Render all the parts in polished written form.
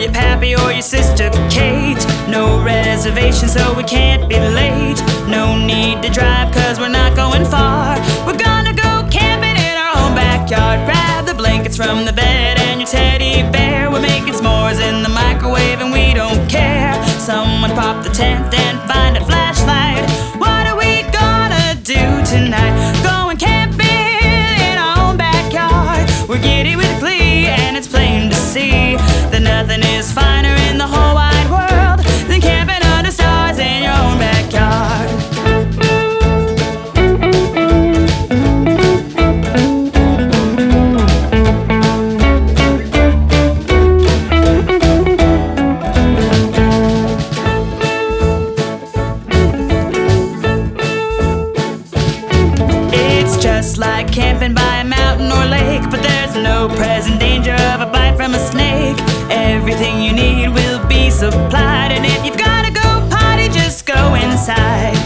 your pappy or your sister Kate. No reservation so we can't be late. No need to drive cause we're not going far. We're gonna go camping in our own backyard. Grab the blankets from the bed and your teddy bear. We're making s'mores in the microwave and we don't care. Someone pop the tent and find a flashlight. What are we gonna do tonight? Going camping in our own backyard. We're giddy with glee and it's plain to see that nothing is finer in the whole wide world than camping under stars in your own backyard. It's just like camping by a mountain or lake, but there's no present danger of a bite from a snake. Everything you need will be supplied, and if you've gotta go potty, just go inside.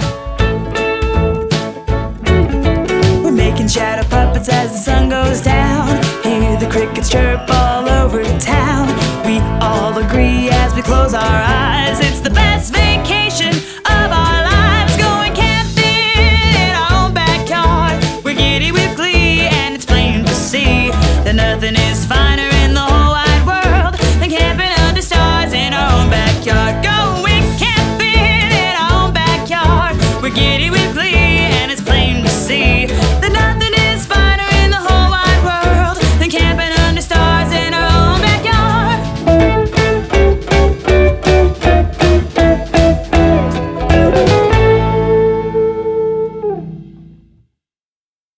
We're making shadow puppets as the sun goes down. Hear the crickets chirp all over town. We all agree as we close our eyes, it's the best vacation of our lives. Going camping in our own backyard. We're giddy with glee and it's plain to see that nothing is finer in the whole wide world than camping under stars in our own backyard. Going camping in our own backyard. We're giddy with